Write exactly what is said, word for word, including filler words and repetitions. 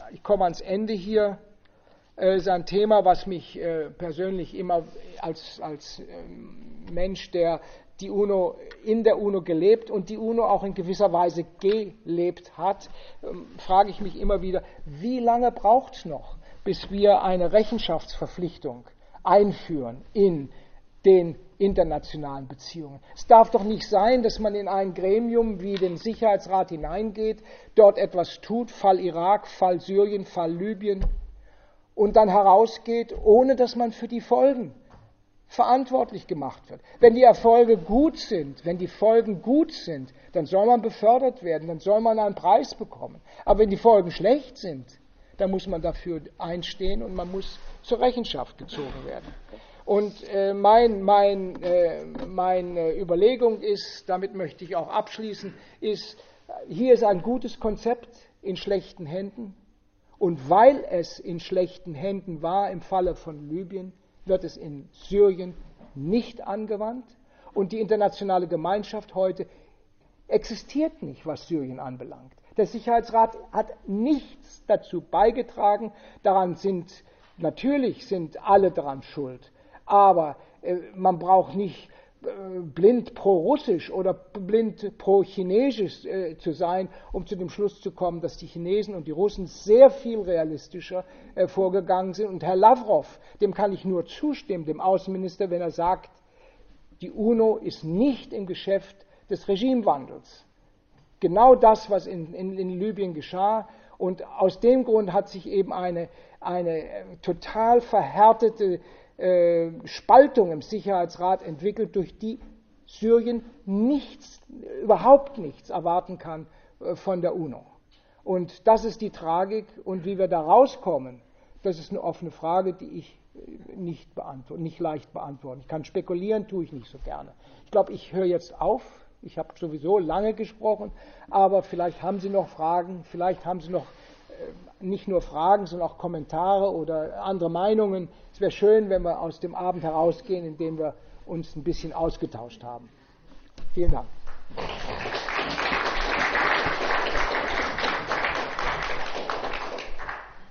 ich komme ans Ende hier. Es ist ein Thema, was mich persönlich immer als, als Mensch, der die UNO, in der UNO gelebt und die UNO auch in gewisser Weise gelebt hat, frage ich mich immer wieder, wie lange braucht es noch, bis wir eine Rechenschaftsverpflichtung einführen in den internationalen Beziehungen. Es darf doch nicht sein, dass man in ein Gremium wie den Sicherheitsrat hineingeht, dort etwas tut, Fall Irak, Fall Syrien, Fall Libyen, und dann herausgeht, ohne dass man für die Folgen verantwortlich gemacht wird. Wenn die Erfolge gut sind, wenn die Folgen gut sind, dann soll man befördert werden, dann soll man einen Preis bekommen. Aber wenn die Folgen schlecht sind, dann muss man dafür einstehen und man muss zur Rechenschaft gezogen werden. Und äh, mein, mein, äh, meine Überlegung ist, damit möchte ich auch abschließen, ist, hier ist ein gutes Konzept in schlechten Händen. Und weil es in schlechten Händen war im Falle von Libyen, wird es in Syrien nicht angewandt. Und die internationale Gemeinschaft heute existiert nicht, was Syrien anbelangt. Der Sicherheitsrat hat nichts dazu beigetragen. Daran sind, natürlich sind alle daran schuld. Aber äh, man braucht nicht äh, blind pro-russisch oder blind pro-chinesisch äh, zu sein, um zu dem Schluss zu kommen, dass die Chinesen und die Russen sehr viel realistischer äh, vorgegangen sind. Und Herr Lavrov, dem kann ich nur zustimmen, dem Außenminister, wenn er sagt, die UNO ist nicht im Geschäft des Regimewandels. Genau das, was in, in, in Libyen geschah. Und aus dem Grund hat sich eben eine, eine total verhärtete äh, Spaltung im Sicherheitsrat entwickelt, durch die Syrien nichts, überhaupt nichts erwarten kann äh, von der UNO. Und das ist die Tragik. Und wie wir da rauskommen, das ist eine offene Frage, die ich nicht, beantworten, nicht leicht beantworten. Ich kann spekulieren, tue ich nicht so gerne. Ich glaube, ich höre jetzt auf. Ich habe sowieso lange gesprochen, aber vielleicht haben Sie noch Fragen, vielleicht haben Sie noch äh, nicht nur Fragen, sondern auch Kommentare oder andere Meinungen. Es wäre schön, wenn wir aus dem Abend herausgehen, indem wir uns ein bisschen ausgetauscht haben. Vielen Dank.